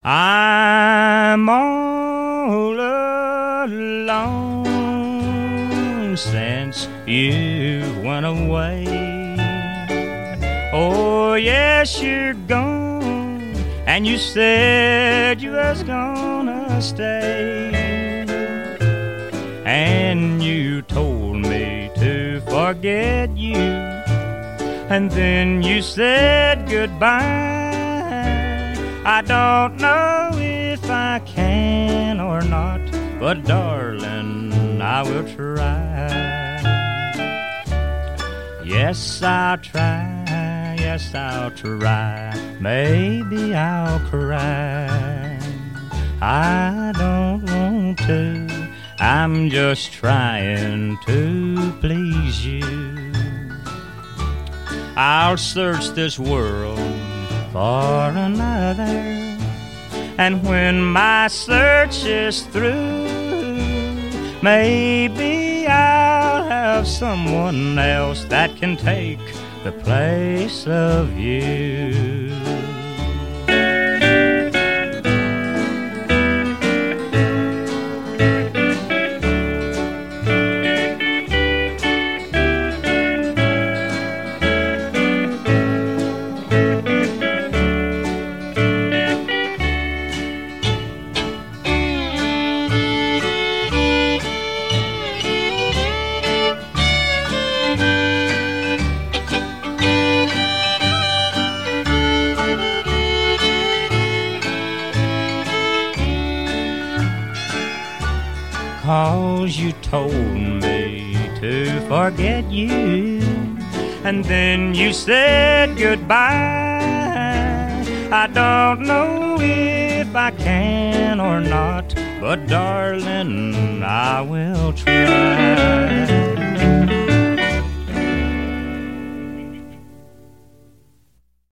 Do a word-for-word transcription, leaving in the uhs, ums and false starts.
I'm all alone since you went away. Oh, yes, you're gone, and you said you was gonna stay. And you told me to forget you, and then you said goodbye. I don't know if I can or not, but darling, I will try. Yes, I'll try, yes, I'll try. Maybe I'll cry. I don't want to, I'm just trying to please you. I'll search this world for another, and when my search is through, maybe I'll have someone else that can take the place of you. Cause you told me to forget you, and then you said goodbye. I don't know if I can or not, but darling, I will try.